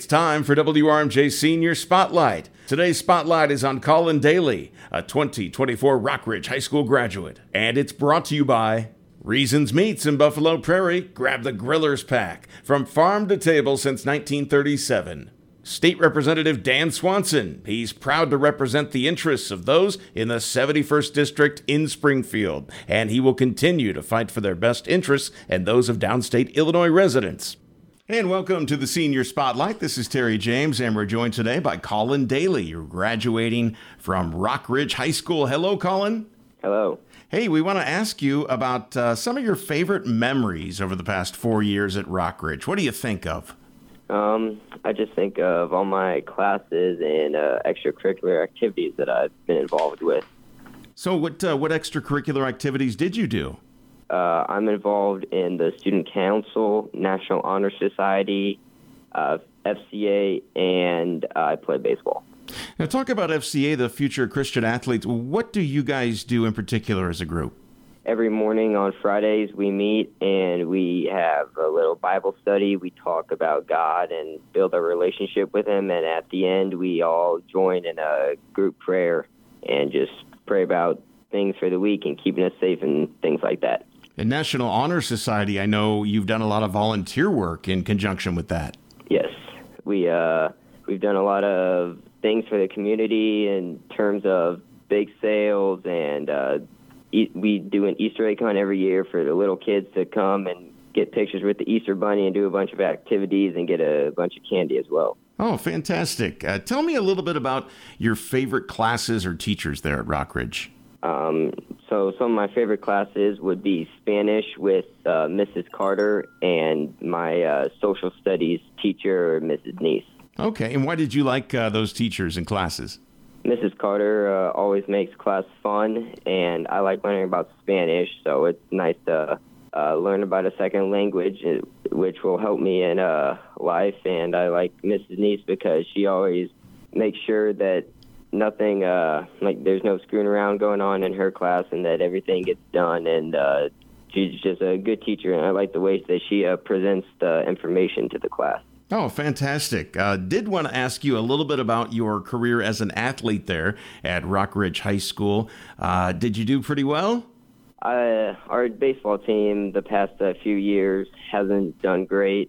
It's time for WRMJ Senior Spotlight. Today's spotlight is on Colin Daly, a 2024 Rockridge High School graduate. And it's brought to you by Reasons Meats in Buffalo Prairie. Grab the Grillers Pack. From farm to table since 1937. State Representative Dan Swanson. He's proud to represent the interests of those in the 71st District in Springfield. And he will continue to fight for their best interests and those of downstate Illinois residents. And welcome to the Senior Spotlight. This is Terry James, and we're joined today by Colin Daly. You're graduating from Rockridge High School. Hello, Colin. Hello. Hey, we want to ask you about some of your favorite memories over the past 4 years at Rockridge. What do you think of? I just think of all my classes and extracurricular activities that I've been involved with. So what extracurricular activities did you do? I'm involved in the Student Council, National Honor Society, FCA, and I play baseball. Now, talk about FCA, the Future Christian Athletes. What do you guys do in particular as a group? Every morning on Fridays we meet and we have a little Bible study. We talk about God and build a relationship with Him. And at the end, we all join in a group prayer and just pray about things for the week and keeping us safe and things like that. And National Honor Society, I know you've done a lot of volunteer work in conjunction with that. Yes, we've done a lot of things for the community in terms of bake sales, and we do an Easter egg hunt every year for the little kids to come and get pictures with the Easter Bunny and do a bunch of activities and get a bunch of candy as well. Oh, fantastic. Tell me a little bit about your favorite classes or teachers there at Rockridge. So some of my favorite classes would be Spanish with Mrs. Carter and my social studies teacher, Mrs. Neese. Okay, and why did you like those teachers and classes? Mrs. Carter always makes class fun, and I like learning about Spanish, so it's nice to learn about a second language, which will help me in life. And I like Mrs. Neese because she always makes sure that nothing, there's no screwing around going on in her class and that everything gets done. And she's just a good teacher, and I like the way that she presents the information to the class. Oh, fantastic. Did want to ask you a little bit about your career as an athlete there at Rockridge High School. Did you do pretty well? Our baseball team the past few years hasn't done great.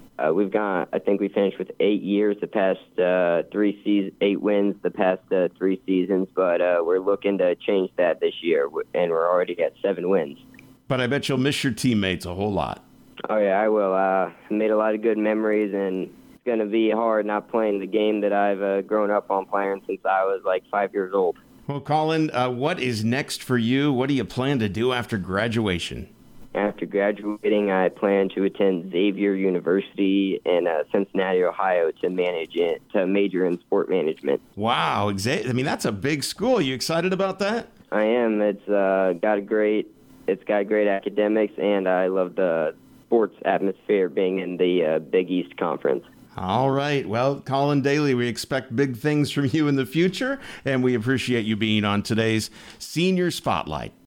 I think we finished with 8 years the past 8 wins the past 3 seasons, but we're looking to change that this year, and we're already at 7 wins. But I bet you'll miss your teammates a whole lot. Oh, yeah, I will. Made a lot of good memories, and it's going to be hard not playing the game that I've grown up on playing since I was like 5 years old. Well, Colin, what is next for you? What do you plan to do after graduation? After graduating, I plan to attend Xavier University in Cincinnati, Ohio, to major in sport management. Wow, that's a big school. Are you excited about that? I am. It's got great academics, and I love the sports atmosphere being in the Big East Conference. All right. Well, Colin Daly, we expect big things from you in the future, and we appreciate you being on today's Senior Spotlight.